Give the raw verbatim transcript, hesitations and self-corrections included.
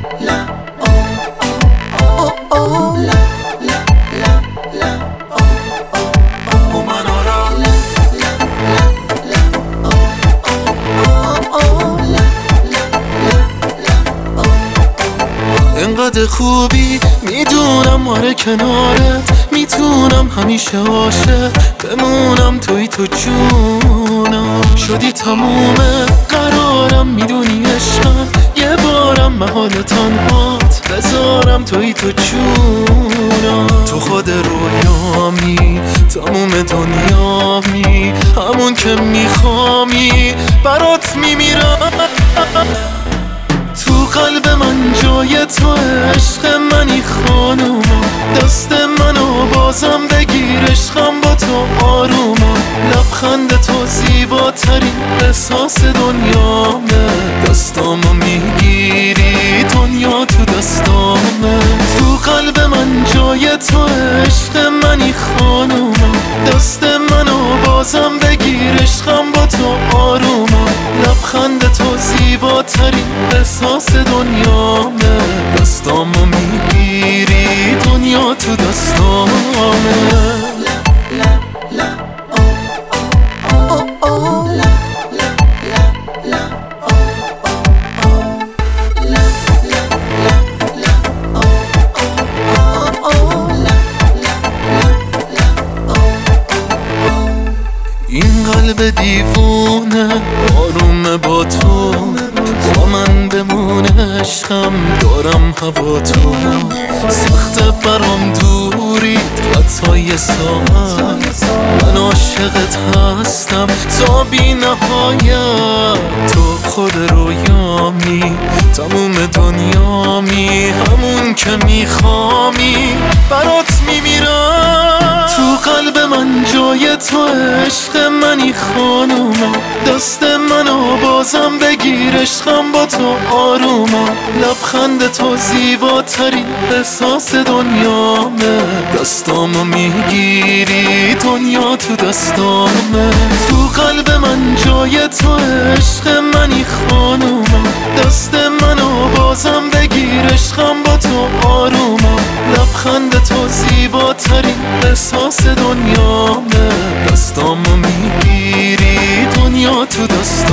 انقدر خوبی میدونم آره کنارت میتونم همیشه عاشق بمونم، توی تو جونم شدی تمومه قرارم، میدونی عشقم یه بارم محال تنهات بذارم، توی تو جونم تو خود رویامی تموم دنیامی، همون که میخوامی برات میمیرم. تو قلب من جای تو عشق منی خانومم، دست منو بازم بگیر عشقم با تو آرومم، لبخند تو زیباترین احساس دنیامه، دستامو میگیری دنیا تو دستامه. تو قلب من جای تو عشق منی خانومم، دست منو بازم بگیر عشقم با تو آرومم، لبخند تو زیباترین احساس دنیامه، دستامو میگیری دنیا تو دستامه. این قلب دیوونه آرومه با تو، با من بمونه عشقم دارم هوا تو، سخته برام دوری حتی یه ساعت، من عاشقت هستم تا بی نهایت، تو خود رویامی تموم دنیامی، همون که میخوامی برات میمیرم. تو قلب من جای تو عشق منی خانومم، دست منو بازم بگیر عشقم با تو آرومم، لبخند تو زیباترین احساس دنیامه، دستامو میگیری دنیا تو دستامه. تو قلب من جای تو عشق منی خانومم، دست منو بازم بگیر عشقم با تو آرومم، لبخند تو زیباترین احساس دنیامه، دستامو میگیری دنیا تو دست